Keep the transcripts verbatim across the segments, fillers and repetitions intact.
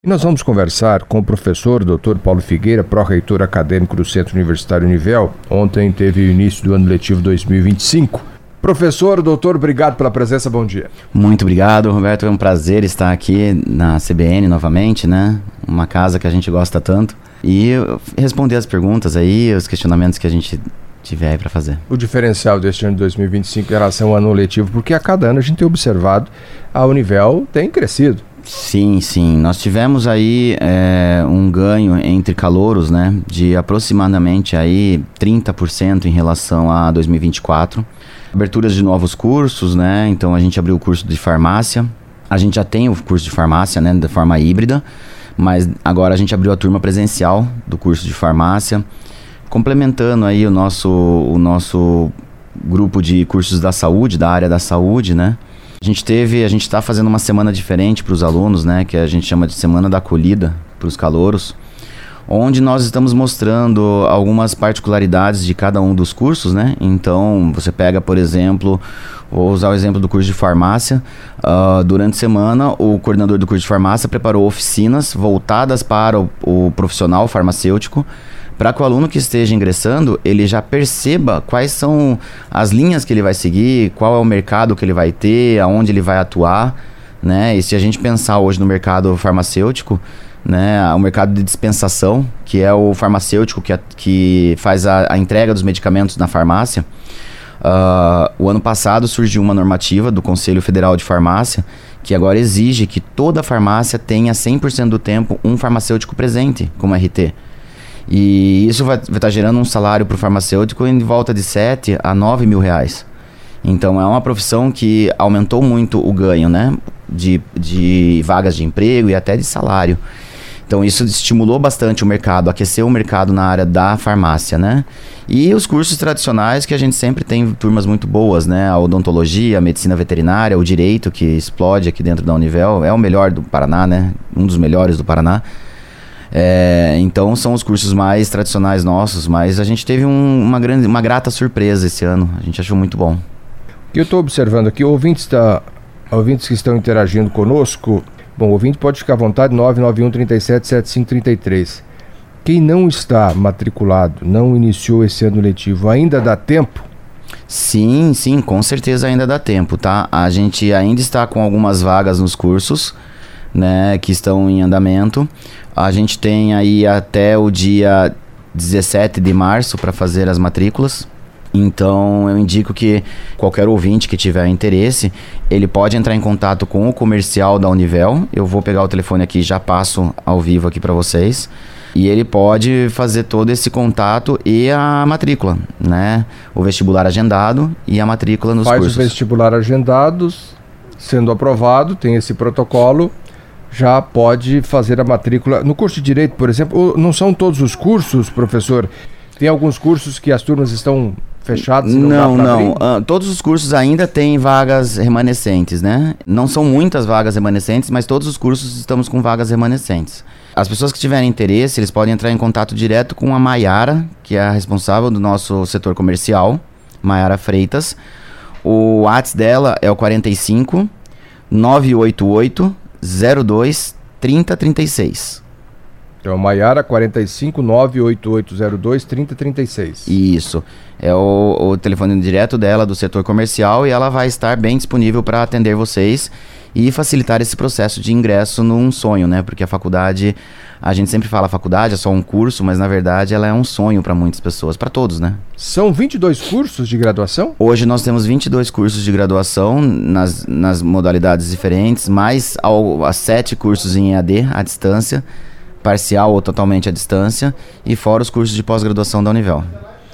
E nós vamos conversar com o professor doutor Paulo Figueira, pró-reitor acadêmico do Centro Universitário Univel. Ontem teve o início do ano letivo dois mil e vinte e cinco. Professor, doutor, obrigado pela presença, bom dia. Muito obrigado, Roberto, é um prazer estar aqui na C B N novamente, né? Uma casa que a gente gosta tanto. E responder as perguntas aí, os questionamentos que a gente tiver aí para fazer. O diferencial deste ano de dois mil e vinte e cinco em relação ao ano letivo, porque a cada ano a gente tem observado a Univel tem crescido. Sim, sim. Nós tivemos aí é, um ganho entre calouros, né, de aproximadamente aí trinta por cento em relação a dois mil e vinte e quatro. Aberturas de novos cursos, né, então a gente abriu o curso de farmácia. A gente já tem o curso de farmácia, né, de forma híbrida, mas agora a gente abriu a turma presencial do curso de farmácia, complementando aí o nosso, o nosso grupo de cursos da saúde, da área da saúde, né. A gente teve, a gente está fazendo uma semana diferente para os alunos, né, que a gente chama de Semana da Acolhida para os calouros, onde nós estamos mostrando algumas particularidades de cada um dos cursos, né. Então, você pega, por exemplo, vou usar o exemplo do curso de farmácia. Uh, durante a semana, o coordenador do curso de farmácia preparou oficinas voltadas para o, o profissional farmacêutico, para que o aluno que esteja ingressando, ele já perceba quais são as linhas que ele vai seguir, qual é o mercado que ele vai ter, aonde ele vai atuar, né? E se a gente pensar hoje no mercado farmacêutico, né, o mercado de dispensação, que é o farmacêutico que, a, que faz a, a entrega dos medicamentos na farmácia, uh, o ano passado surgiu uma normativa do Conselho Federal de Farmácia, que agora exige que toda farmácia tenha cem por cento do tempo um farmacêutico presente como R T. E isso vai estar gerando um salário para o farmacêutico em volta de sete a nove mil reais. Então é uma profissão que aumentou muito o ganho, né? De, de vagas de emprego e até de salário. Então isso estimulou bastante o mercado, aqueceu o mercado na área da farmácia, né? E os cursos tradicionais que a gente sempre tem turmas muito boas, né? A odontologia, a medicina veterinária, o direito que explode aqui dentro da Univel, é o melhor do Paraná, né? Um dos melhores do Paraná. É, então são os cursos mais tradicionais nossos, mas a gente teve um, uma, grande, uma grata surpresa esse ano, a gente achou muito bom. O que eu estou observando aqui, ouvintes, da, ouvintes que estão interagindo conosco, bom, o ouvinte pode ficar à vontade, nove nove um, três sete, sete cinco três três. Quem não está matriculado, não iniciou esse ano letivo, ainda dá tempo? Sim, sim, com certeza ainda dá tempo, tá? A gente ainda está com algumas vagas nos cursos, né, que estão em andamento. A gente tem aí até o dia dezessete de março para fazer as matrículas. Então eu indico que qualquer ouvinte que tiver interesse, ele pode entrar em contato com o comercial da Univel. Eu vou pegar o telefone aqui e já passo ao vivo aqui para vocês. E ele pode fazer todo esse contato e a matrícula, né? O vestibular agendado e a matrícula nos Faz cursos. Faz o vestibular agendados, sendo aprovado, tem esse protocolo, já pode fazer a matrícula. No curso de Direito, por exemplo, não são todos os cursos, professor? Tem alguns cursos que as turmas estão fechadas? E não, não. não. Uh, todos os cursos ainda têm vagas remanescentes, né? Não são muitas vagas remanescentes, mas todos os cursos estamos com vagas remanescentes. As pessoas que tiverem interesse, eles podem entrar em contato direto com a Maiara, que é a responsável do nosso setor comercial, Maiara Freitas. O WhatsApp dela é o quarenta e cinco, nove oito oito, zero dois, trinta, trinta e seis. Então, Maiara, quarenta e cinco, nove oito oito zero dois, trinta, trinta e seis. Isso. É o, o telefone direto dela, do setor comercial, e ela vai estar bem disponível para atender vocês e facilitar esse processo de ingresso num sonho, né? Porque a faculdade, a gente sempre fala a faculdade é só um curso, mas na verdade ela é um sonho para muitas pessoas, para todos, né? São vinte e dois cursos de graduação? Hoje nós temos vinte e dois cursos de graduação nas, nas modalidades diferentes, mais ao, a sete cursos em E A D, à distância, parcial ou totalmente à distância, e fora os cursos de pós-graduação da Univel.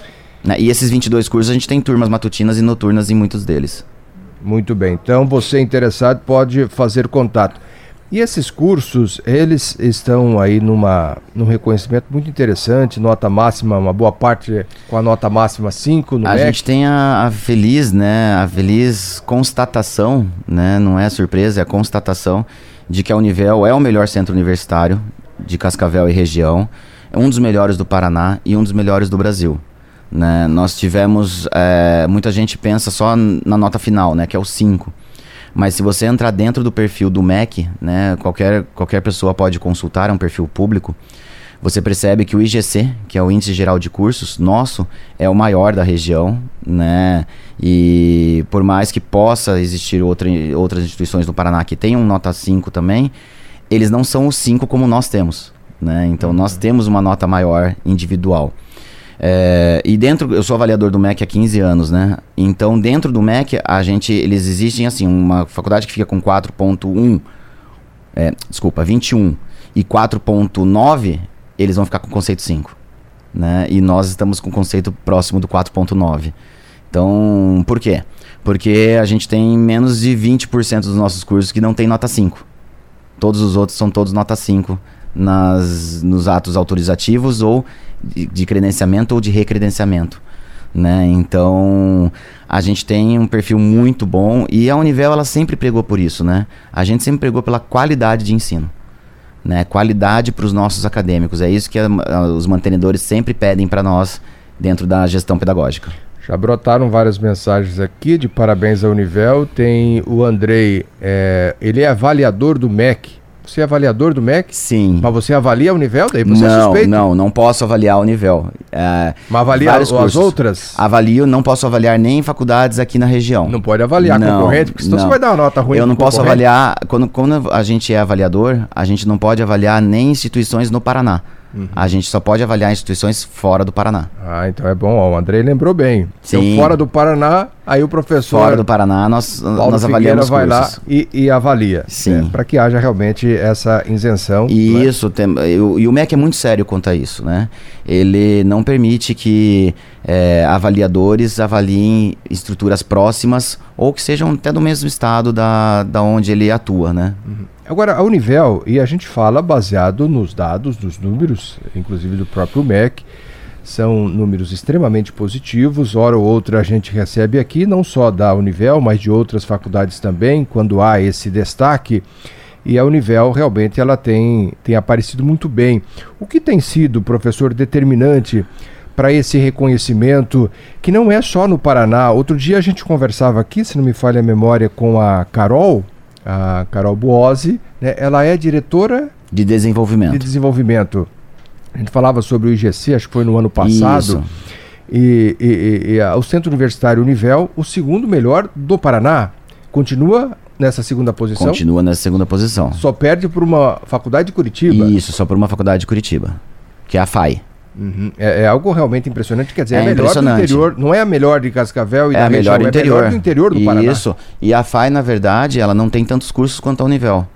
E esses vinte e dois cursos a gente tem turmas matutinas e noturnas em muitos deles. Muito bem, então você interessado pode fazer contato. E esses cursos, eles estão aí numa, num reconhecimento muito interessante, nota máxima, uma boa parte com a nota máxima cinco no A M E C. gente tem a, a feliz, né, a feliz constatação, né, não é surpresa, é a constatação de que a Univel é o melhor centro universitário de Cascavel e região, é um dos melhores do Paraná e um dos melhores do Brasil. Né? Nós tivemos, é, muita gente pensa só na nota final, né, que é o cinco. Mas se você entrar dentro do perfil do M E C, né, qualquer, qualquer pessoa pode consultar, é um perfil público, você percebe que o I G C, que é o Índice Geral de Cursos, nosso, é o maior da região, né? E por mais que possa existir outra, outras instituições no Paraná que tenham nota cinco também, eles não são os cinco como nós temos, né? Então nós temos uma nota maior individual. É, e dentro, eu sou avaliador do M E C há quinze anos, né? Então dentro do M E C, a gente, eles existem assim, uma faculdade que fica com quatro ponto um, é, desculpa, vinte e um e quatro ponto nove, eles vão ficar com o conceito cinco, né? E nós estamos com o conceito próximo do quatro ponto nove. Então, por quê? Porque a gente tem menos de vinte por cento dos nossos cursos que não tem nota cinco. Todos os outros são todos nota cinco nas, nos atos autorizativos ou de, de credenciamento ou de recredenciamento, né? Então, a gente tem um perfil muito bom e a Univel, ela sempre pregou por isso, né? A gente sempre pregou pela qualidade de ensino. Né, qualidade para os nossos acadêmicos. É isso que a, a, os mantenedores sempre pedem para nós dentro da gestão pedagógica. Já brotaram várias mensagens aqui de parabéns à Univel. Tem o Andrei, é, ele é avaliador do M E C. Você é avaliador do M E C? Sim. Mas você avalia a Univel? Daí você não, é suspeito? Não, não posso avaliar a Univel. É, Mas avalia as cursos. Outras? Avalio, não posso avaliar nem faculdades aqui na região. Não pode avaliar não, concorrente, porque senão não. Você vai dar uma nota ruim. Eu não posso avaliar, quando, quando a gente é avaliador, a gente não pode avaliar nem instituições no Paraná. Uhum. A gente só pode avaliar instituições fora do Paraná. Ah, então é bom. Ó, o Andrei lembrou bem. Sim. Então, fora do Paraná, aí o professor... Fora do Paraná, nós, nós avaliamos vai cursos. lá e, e avalia. Sim. Né, para que haja realmente essa isenção. E isso, tem, eu, e o M E C é muito sério quanto a isso, né? Ele não permite que é, avaliadores avaliem estruturas próximas ou que sejam até do mesmo estado da, da onde ele atua, né? Uhum. Agora, a Univel, e a gente fala baseado nos dados, dos números, inclusive do próprio M E C, são números extremamente positivos. Hora ou outra a gente recebe aqui, não só da Univel, mas de outras faculdades também, quando há esse destaque. E a Univel realmente ela tem, tem aparecido muito bem. O que tem sido, professor, determinante para esse reconhecimento, que não é só no Paraná? Outro dia a gente conversava aqui, se não me falha a memória, com a Carol, a Carol Buozzi, né? Ela é diretora de desenvolvimento. de desenvolvimento. A gente falava sobre o I G C, acho que foi no ano passado. Isso. E, e, e, e a, o Centro Universitário Univel, o segundo melhor do Paraná, continua nessa segunda posição? Continua nessa segunda posição. Só perde por uma faculdade de Curitiba? Isso, só por uma faculdade de Curitiba, que é a F A I. Uhum. É, é algo realmente impressionante, quer dizer, é, é a melhor do interior, não é a melhor de Cascavel e é da a região, melhor do é interior. a melhor do interior do Paraná. Isso, e a F A I, na verdade, ela não tem tantos cursos quanto a Univel.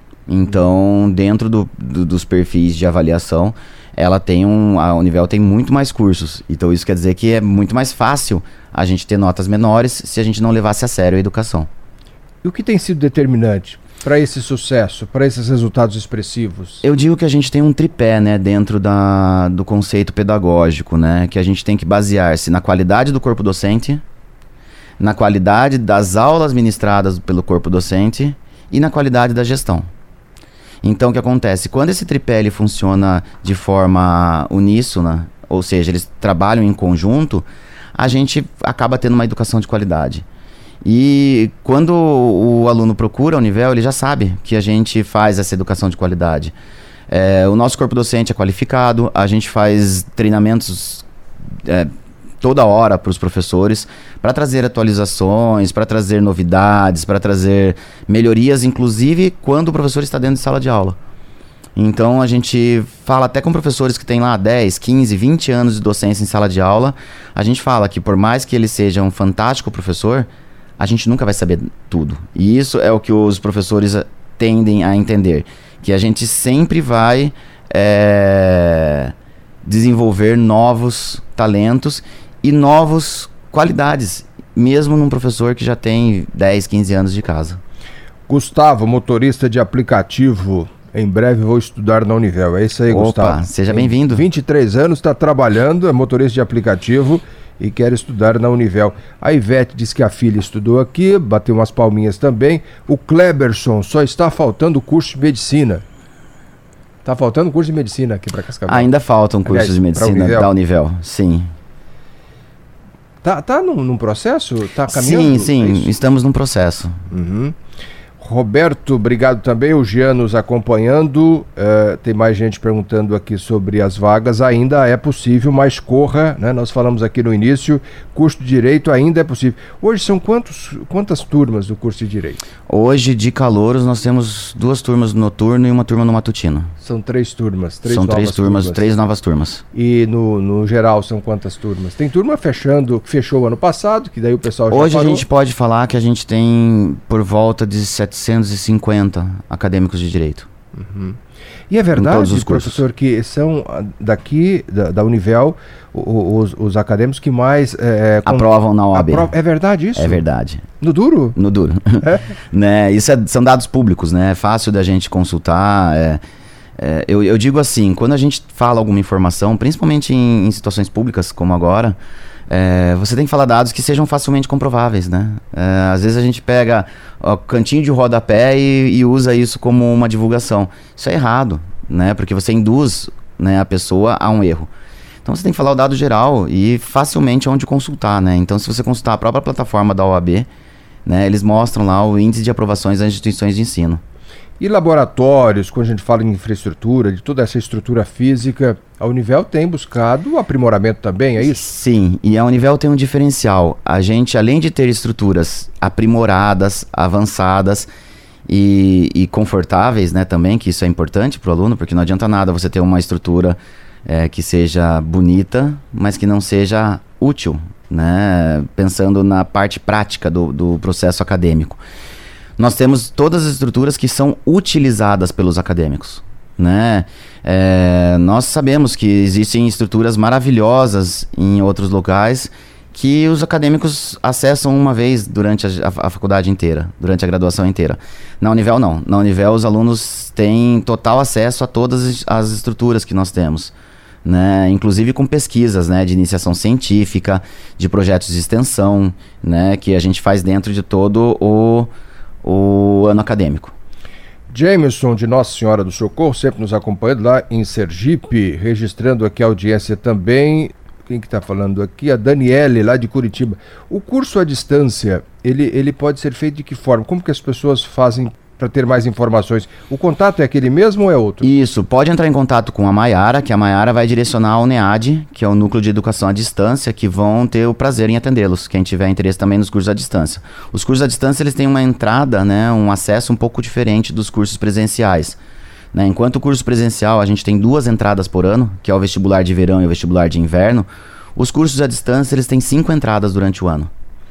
Então, uhum. dentro do, do, dos perfis de avaliação, ela tem um, a Univel tem muito mais cursos. Então isso quer dizer que é muito mais fácil a gente ter notas menores se a gente não levasse a sério a educação. E o que tem sido determinante para esse sucesso, para esses resultados expressivos? Eu digo que a gente tem um tripé, né, dentro da, do conceito pedagógico, né, que a gente tem que basear-se na qualidade do corpo docente, na qualidade das aulas ministradas pelo corpo docente e na qualidade da gestão. Então, o que acontece? Quando esse tripé ele funciona de forma uníssona, ou seja, eles trabalham em conjunto, a gente acaba tendo uma educação de qualidade. E quando o aluno procura a Univel, ele já sabe que a gente faz essa educação de qualidade. É, o nosso corpo docente é qualificado, a gente faz treinamentos é, toda hora para os professores, para trazer atualizações, para trazer novidades, para trazer melhorias, inclusive quando o professor está dentro de sala de aula. Então a gente fala até com professores que têm lá dez, quinze, vinte anos de docência em sala de aula, a gente fala que por mais que ele seja um fantástico professor, a gente nunca vai saber tudo. E isso é o que os professores tendem a entender, que a gente sempre vai é, desenvolver novos talentos e novas qualidades, mesmo num professor que já tem dez, quinze anos de casa. Gustavo, motorista de aplicativo, em breve vou estudar na Univel. É isso aí, Opa, Gustavo. Opa, seja bem-vindo. vinte e três anos, está trabalhando, é motorista de aplicativo e quer estudar na Univel. A Ivete diz que a filha estudou aqui, bateu umas palminhas também. O Kleberson, só está faltando o curso de medicina. Está faltando curso de medicina aqui para Cascavel. Ainda faltam cursos Aliás, de medicina Univel. da Univel, sim. Tá, tá num, num processo? Tá caminhando? Sim, sim, é estamos num processo. Uhum. Roberto, obrigado também. O Jean nos acompanhando. Uh, tem mais gente perguntando aqui sobre as vagas. Ainda é possível, mas corra, né? Nós falamos aqui no início, curso de Direito ainda é possível. Hoje são quantos, quantas turmas do curso de Direito? Hoje, de calouros, nós temos duas turmas no noturno e uma turma no matutino. São três turmas. Três são novas três turmas, turmas, três novas turmas. E no, no geral são quantas turmas? Tem turma fechando, que fechou ano passado, que daí o pessoal já Hoje parou. A gente pode falar que a gente tem por volta de setecentos e cinquenta acadêmicos de Direito. Uhum. E é verdade, professor, que são daqui, da, da Univel, os, os acadêmicos que mais... É, com, aprovam na O A B. Aprov... É verdade isso? É verdade. No duro? No duro. É? né? Isso é, são dados públicos, né? É fácil da gente consultar. É, é, eu, eu digo assim, quando a gente fala alguma informação, principalmente em, em situações públicas como agora, é, você tem que falar dados que sejam facilmente comprováveis, né? É, às vezes a gente pega o cantinho de rodapé e, e usa isso como uma divulgação. Isso é errado, né? Porque você induz, né, a pessoa a um erro. Então você tem que falar o dado geral e facilmente onde consultar, né? Então se você consultar a própria plataforma da O A B, né, eles mostram lá o índice de aprovações das instituições de ensino. E laboratórios, quando a gente fala em infraestrutura, de toda essa estrutura física, a Univel tem buscado aprimoramento também, é isso? Sim, e a Univel tem um diferencial. A gente, além de ter estruturas aprimoradas, avançadas e, e confortáveis, né, também, que isso é importante para o aluno, porque não adianta nada você ter uma estrutura é, que seja bonita, mas que não seja útil, né, pensando na parte prática do, do processo acadêmico. Nós temos todas as estruturas que são utilizadas pelos acadêmicos, né? É, nós sabemos que existem estruturas maravilhosas em outros locais que os acadêmicos acessam uma vez durante a, a, a faculdade inteira, durante a graduação inteira. Na Univel não. Na Univel os alunos têm total acesso a todas as estruturas que nós temos, né? Inclusive com pesquisas, né, de iniciação científica, de projetos de extensão, né, que a gente faz dentro de todo o o ano acadêmico. Jameson, de Nossa Senhora do Socorro, sempre nos acompanhando lá em Sergipe, registrando aqui a audiência também. Quem que está falando aqui? A Daniele, lá de Curitiba. O curso à distância, ele, ele pode ser feito de que forma? Como que as pessoas fazem para ter mais informações? O contato é aquele mesmo ou é outro? Isso, pode entrar em contato com a Maiara, que a Maiara vai direcionar ao NEAD, que é o Núcleo de Educação à Distância, que vão ter o prazer em atendê-los, quem tiver interesse também nos cursos à distância. Os cursos à distância, eles têm uma entrada, né, um acesso um pouco diferente dos cursos presenciais. Né? Enquanto o curso presencial, a gente tem duas entradas por ano, que é o vestibular de verão e o vestibular de inverno, os cursos à distância, eles têm cinco entradas durante o ano.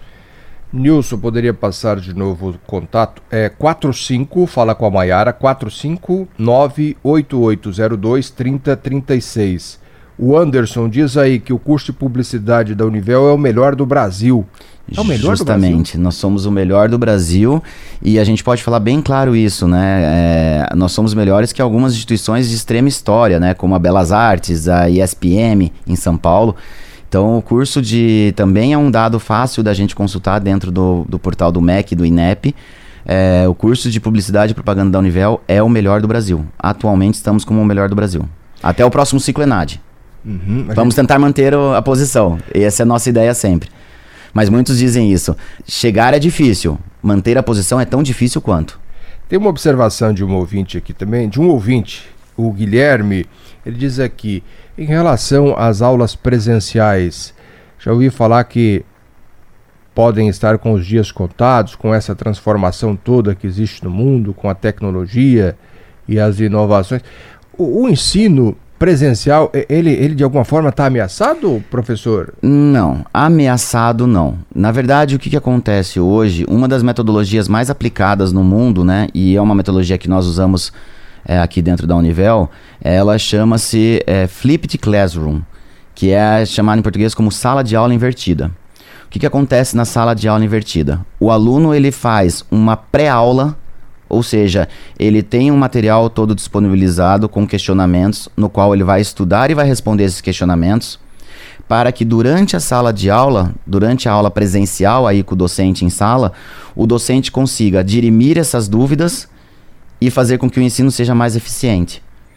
Nilson, poderia passar de novo o contato? É quatro cinco, fala com a Maiara, quatro cinco nove oito oito zero dois três zero três seis. O Anderson diz aí que o curso de publicidade da Univel é o melhor do Brasil. É o melhor Justamente, do Brasil? Nós somos o melhor do Brasil e a gente pode falar bem claro isso, né? É, nós somos melhores que algumas instituições de extrema história, né? Como a Belas Artes, a I S P M em São Paulo. Então o curso de também é um dado fácil da gente consultar dentro do, do portal do M E C, do INEP. É, o curso de Publicidade e Propaganda da Univel é o melhor do Brasil. Atualmente estamos como o melhor do Brasil. Até o próximo ciclo ENAD. Uhum, Vamos gente... tentar manter o, a posição. Essa é a nossa ideia sempre. Mas muitos dizem isso. Chegar é difícil. Manter a posição é tão difícil quanto. Tem uma observação de um ouvinte aqui também, de um ouvinte, o Guilherme. Ele diz aqui, em relação às aulas presenciais, já ouvi falar que podem estar com os dias contados, com essa transformação toda que existe no mundo, com a tecnologia e as inovações. O, o ensino presencial, ele, ele de alguma forma está ameaçado, professor? Não, ameaçado não. Na verdade, o que, que acontece hoje, uma das metodologias mais aplicadas no mundo, né, e é uma metodologia que nós usamos É, aqui dentro da Univel, ela chama-se é, Flipped Classroom, que é chamada em português como sala de aula invertida. O que, que acontece na sala de aula invertida? O aluno ele faz uma pré-aula, ou seja, ele tem um material todo disponibilizado com questionamentos, no qual ele vai estudar e vai responder esses questionamentos, para que durante a sala de aula, durante a aula presencial aí com o docente em sala, o docente consiga dirimir essas dúvidas e fazer com que o ensino seja mais eficiente.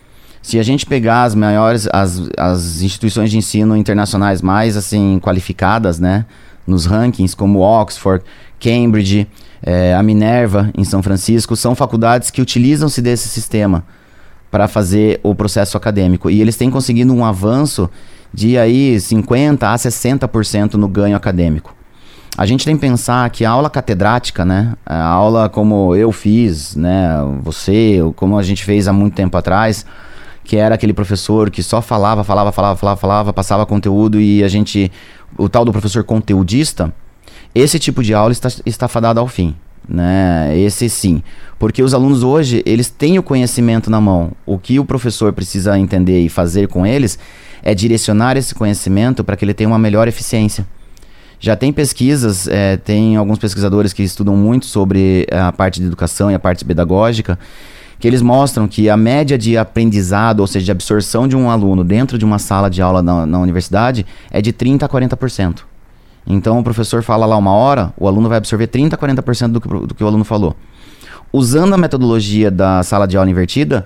Se a gente pegar as maiores, as, as instituições de ensino internacionais mais assim qualificadas, né, nos rankings, como Oxford, Cambridge, é, a Minerva em São Francisco, são faculdades que utilizam-se desse sistema para fazer o processo acadêmico. E eles têm conseguido um avanço de aí cinquenta a sessenta por cento no ganho acadêmico. A gente tem que pensar que a aula catedrática, né, a aula como eu fiz, né, você, como a gente fez há muito tempo atrás, que era aquele professor que só falava, falava, falava, falava, falava, passava conteúdo e a gente, o tal do professor conteudista, esse tipo de aula está, está fadado ao fim, né, esse sim, porque os alunos hoje, eles têm o conhecimento na mão, o que o professor precisa entender e fazer com eles é direcionar esse conhecimento para que ele tenha uma melhor eficiência. Já tem pesquisas, é, tem alguns pesquisadores que estudam muito sobre a parte de educação e a parte pedagógica, que eles mostram que a média de aprendizado, ou seja, de absorção de um aluno dentro de uma sala de aula na, na universidade é de trinta a quarenta por cento. Então o professor fala lá uma hora, o aluno vai absorver trinta a quarenta por cento do que, do que o aluno falou. Usando a metodologia da sala de aula invertida,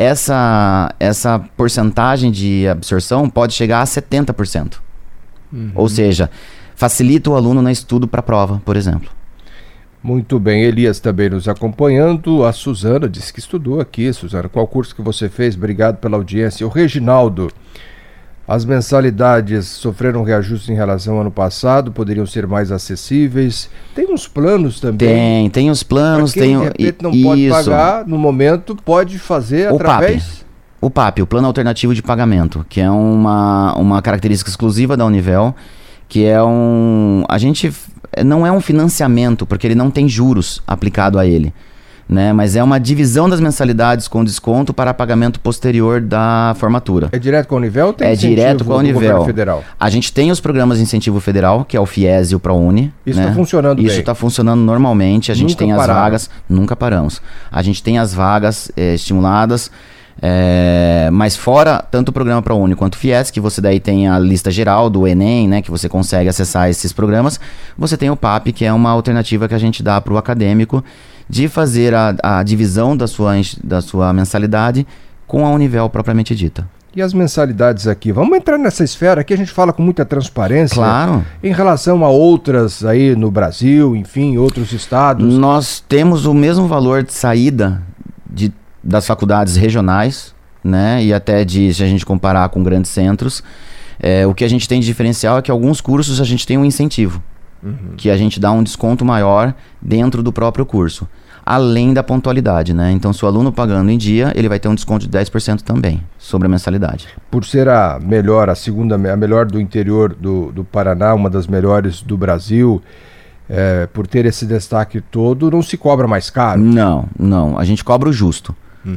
essa, essa porcentagem de absorção pode chegar a setenta por cento. Uhum. Ou seja, facilita o aluno no estudo para a prova, por exemplo. Muito bem, Elias também nos acompanhando. A Suzana disse que estudou aqui. Suzana, qual curso que você fez? Obrigado pela audiência. O Reginaldo, as mensalidades sofreram reajuste em relação ao ano passado, poderiam ser mais acessíveis. Tem uns planos também? Tem, tem os planos. Pra quem, tem de repente, não isso. pode pagar, no momento, pode fazer o através... P A P. O P A P, o Plano Alternativo de Pagamento, que é uma, uma característica exclusiva da Univel, que é um... A gente... não é um financiamento, porque ele não tem juros aplicado a ele, né? Mas é uma divisão das mensalidades com desconto para pagamento posterior da formatura. É direto com a Univel ou tem É incentivo direto com a do Univel. governo federal? A gente tem os programas de incentivo federal, que é o FIES e o ProUni. Isso está, né? funcionando Isso bem? Isso está funcionando normalmente. A gente Nunca tem as pararam. vagas, nunca paramos. A gente tem as vagas é, estimuladas. É, mas fora tanto o programa ProUni quanto o FIES, que você daí tem a lista geral do Enem, né, que você consegue acessar esses programas, você tem o P A P, que é uma alternativa que a gente dá para o acadêmico de fazer a, a divisão da sua, da sua mensalidade com a Univel propriamente dita. E as mensalidades aqui? Vamos entrar nessa esfera aqui, a gente fala com muita transparência. Claro. Em relação a outras aí no Brasil, enfim, outros estados. Nós temos o mesmo valor de saída de das faculdades regionais, né, e até de, se a gente comparar com grandes centros, é, o que a gente tem de diferencial é que alguns cursos a gente tem um incentivo, uhum. que a gente dá um desconto maior dentro do próprio curso, além da pontualidade, né, então se o aluno pagando em dia, ele vai ter um desconto de dez por cento também, sobre a mensalidade. Por ser a melhor, a segunda, a melhor do interior do, do Paraná, uma das melhores do Brasil, é, por ter esse destaque todo, não se cobra mais caro? Não, não, a gente cobra o justo. Uhum.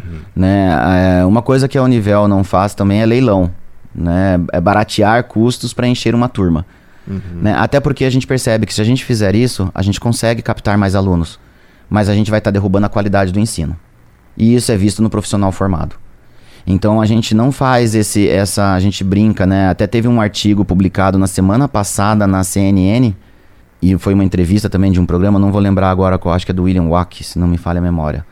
Né? É, uma coisa que a Univel não faz também é leilão, né? É baratear custos para encher uma turma, uhum. né? Até porque a gente percebe que se a gente fizer isso, a gente consegue captar mais alunos, mas a gente vai estar tá derrubando a qualidade do ensino, e isso é visto no profissional formado. Então a gente não faz esse, essa, a gente brinca, né? Até teve um artigo publicado na semana passada na C N N, e foi uma entrevista também de um programa, não vou lembrar agora qual, acho que é do William Wack, se não me falha a memória,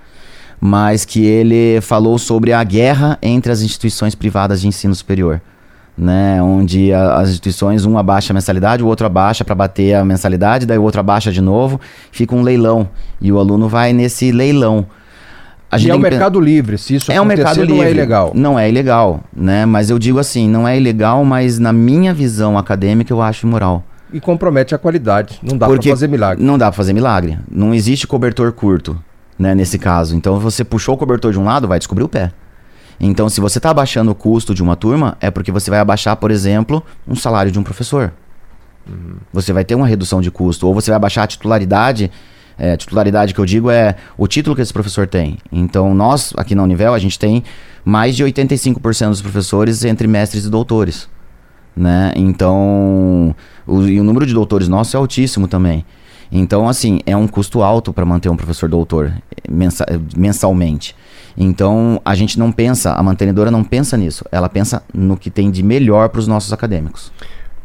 mas que ele falou sobre a guerra entre as instituições privadas de ensino superior, né? Onde a, as instituições, um abaixa a mensalidade, o outro abaixa para bater a mensalidade, daí o outro abaixa de novo, fica um leilão, e o aluno vai nesse leilão. A gente e é o tem mercado pen... livre, se isso é um mercado não livre. É ilegal. Não é ilegal, né? Mas eu digo assim, não é ilegal, mas na minha visão acadêmica eu acho imoral. E compromete a qualidade, não dá para fazer milagre. Não dá para fazer milagre, não existe cobertor curto. Né, nesse caso, então você puxou o cobertor de um lado, vai descobrir o pé. Então se você está abaixando o custo de uma turma, é porque você vai abaixar, por exemplo, um salário de um professor. Uhum. Você vai ter uma redução de custo, ou você vai abaixar a titularidade. É, titularidade que eu digo é o título que esse professor tem. Então nós, aqui na Univel, a gente tem mais de oitenta e cinco por cento dos professores entre mestres e doutores, né? Então o, e o número de doutores nosso é altíssimo também. Então, assim, é um custo alto para manter um professor doutor mensa, mensalmente. Então, a gente não pensa, a mantenedora não pensa nisso. Ela pensa no que tem de melhor para os nossos acadêmicos.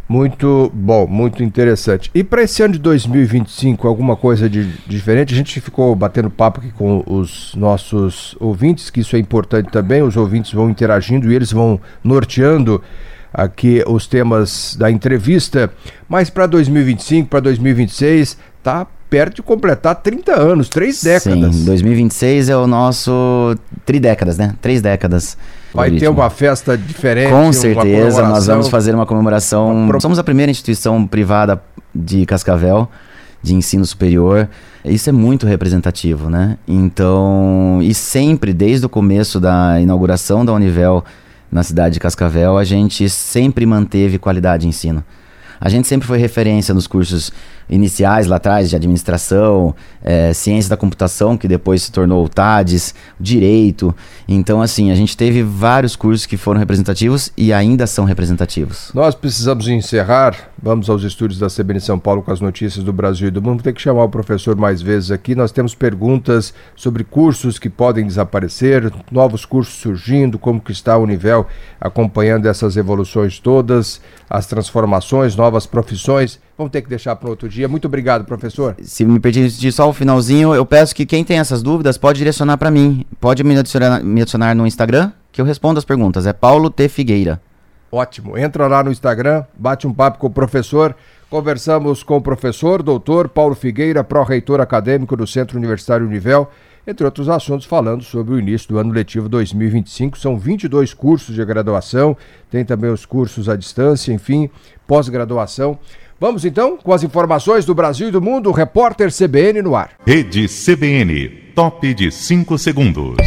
Muito bom, muito interessante. E para esse ano de dois mil e vinte e cinco, alguma coisa de, de diferente? A gente ficou batendo papo aqui com os nossos ouvintes, que isso é importante também, os ouvintes vão interagindo e eles vão norteando aqui os temas da entrevista, mas para dois mil e vinte e cinco, para dois mil e vinte e seis, tá perto de completar trinta anos, três décadas. Sim, dois mil e vinte e seis é o nosso tridécadas, né? Três décadas. Vai ter uma festa diferente. Com certeza, nós vamos fazer uma comemoração. Uma pro... Somos a primeira instituição privada de Cascavel, de ensino superior. Isso é muito representativo, né? Então, e sempre, desde o começo da inauguração da Univel na cidade de Cascavel, a gente sempre manteve qualidade de ensino. A gente sempre foi referência nos cursos iniciais lá atrás, de administração, é, ciência da computação, que depois se tornou o T A D S, direito. Então, assim, a gente teve vários cursos que foram representativos e ainda são representativos. Nós precisamos encerrar. Vamos aos estúdios da C B N São Paulo com as notícias do Brasil e do mundo. Vou ter que chamar o professor mais vezes aqui. Nós temos perguntas sobre cursos que podem desaparecer, novos cursos surgindo, como que está a Univel acompanhando essas evoluções todas, as transformações, novas profissões. Vamos ter que deixar para outro dia. Muito obrigado, professor. Se me permitir só o finalzinho, eu peço que quem tem essas dúvidas pode direcionar para mim. Pode me adicionar, me adicionar no Instagram, que eu respondo as perguntas. É Paulo T. Figueira. Ótimo. Entra lá no Instagram, bate um papo com o professor. Conversamos com o professor, doutor Paulo Figueira, pró-reitor acadêmico do Centro Universitário Univel, entre outros assuntos, falando sobre o início do ano letivo dois mil e vinte e cinco. São vinte e dois cursos de graduação, tem também os cursos à distância, enfim, pós-graduação. Vamos então com as informações do Brasil e do mundo, o repórter C B N no ar. Rede C B N, top de cinco segundos.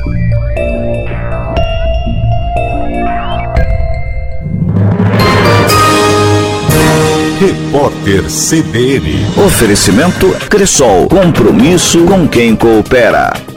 Repórter C B N. Oferecimento Cressol, compromisso com quem coopera.